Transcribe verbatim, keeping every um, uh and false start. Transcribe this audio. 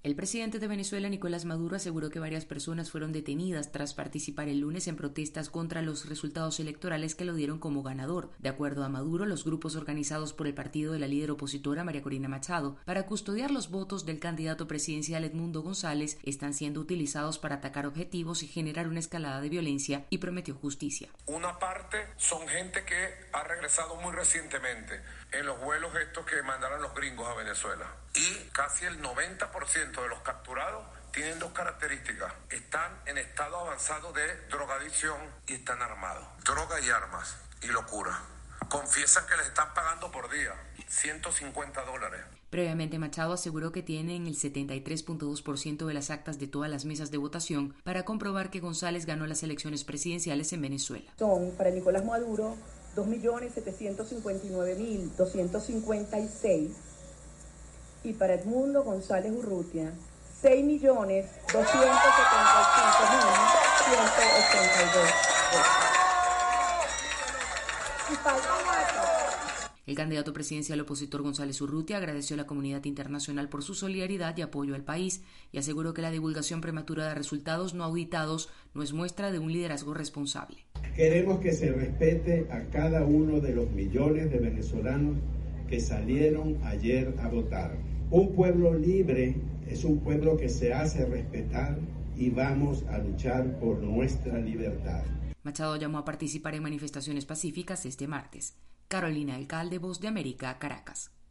El presidente de Venezuela, Nicolás Maduro, aseguró que varias personas fueron detenidas tras participar el lunes en protestas contra los resultados electorales que lo dieron como ganador. De acuerdo a Maduro, los grupos organizados por el partido de la líder opositora María Corina Machado para custodiar los votos del candidato presidencial Edmundo González están siendo utilizados para atacar objetivos y generar una escalada de violencia, y prometió justicia. Una parte son gente que ha regresado muy recientemente en los vuelos estos que mandaron los gringos a Venezuela. Y casi el noventa por ciento de los capturados tienen dos características. Están en estado avanzado de drogadicción y están armados. Droga y armas y locura. Confiesan que les están pagando por día ciento cincuenta dólares. Previamente, Machado aseguró que tienen el setenta y tres punto dos por ciento de las actas de todas las mesas de votación para comprobar que González ganó las elecciones presidenciales en Venezuela. Son para Nicolás Maduro dos millones setecientos cincuenta y nueve mil doscientos cincuenta y seis y para Edmundo González Urrutia seis millones doscientos setenta y cinco mil ciento ochenta y dos. Y faltan más. El candidato presidencial opositor González Urrutia agradeció a la comunidad internacional por su solidaridad y apoyo al país y aseguró que la divulgación prematura de resultados no auditados no es muestra de un liderazgo responsable. Queremos que se respete a cada uno de los millones de venezolanos que salieron ayer a votar. Un pueblo libre es un pueblo que se hace respetar y vamos a luchar por nuestra libertad. Machado llamó a participar en manifestaciones pacíficas este martes. Carolina Alcalde, Voz de América, Caracas.